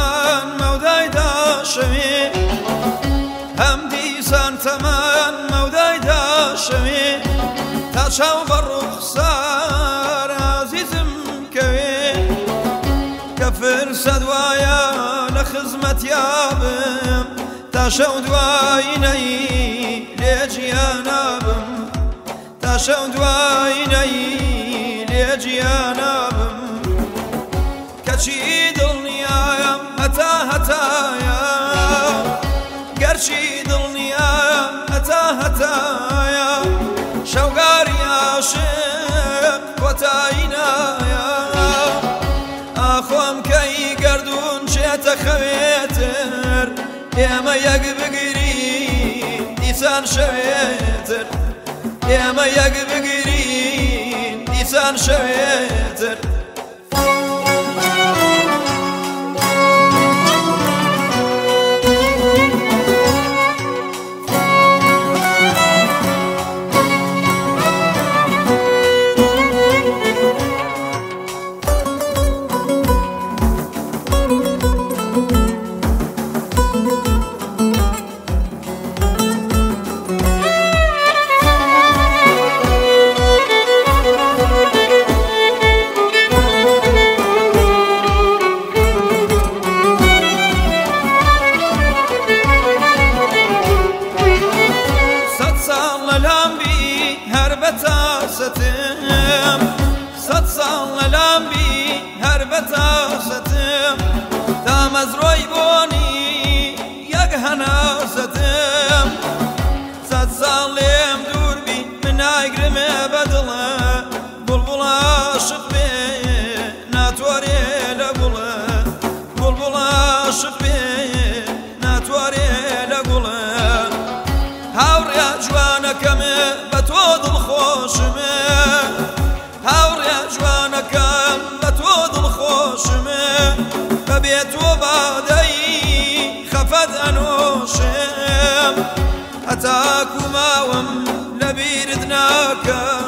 تەمان مەودایدا شەوێ هەم دیسان تەمان مەودایدا شەوێ تا چاو بە ڕوخسار عەزیزم کەوێ کە فرسەت وایە لە خزمەتیا بم تا شەو دوایینەی لێ گیانە بم تا شەو دوایینەی لێ گیانە بم کەچی دڵنیایە هەتا هەتایە گەرچی دڵنیایە هەتا هەتایە شەوگاری عاشق کۆتایی نایە ئاخۆم کەی گەردوون چێتە خەوێتر ئێمە یەک بگرین دیسان شەوێتر ئێمە یەک بگرین دیسان شەوێتر سەد ساڵ لەلامبی هەر بەتاسەتم تا مەزرۆی بۆنی یەک هەناسەتم سەد ساڵ لێم دووربی من نایگرمێ بەدڵە بوڵبوڵ عاشق بێ ناتوارێ لە گوڵە بوڵبوڵ عاشق بێ ناتوارێ لە گوڵە هاوڕیا جوانەکەمێ بە تۆ دڵخۆشمێ هاوڕیا جوانەکەم بە تۆ دڵخۆشمێ بەبێ تۆ بادەی خەفەت ئەنۆشم هەتاکو ماوەم لەبیرت ناکەم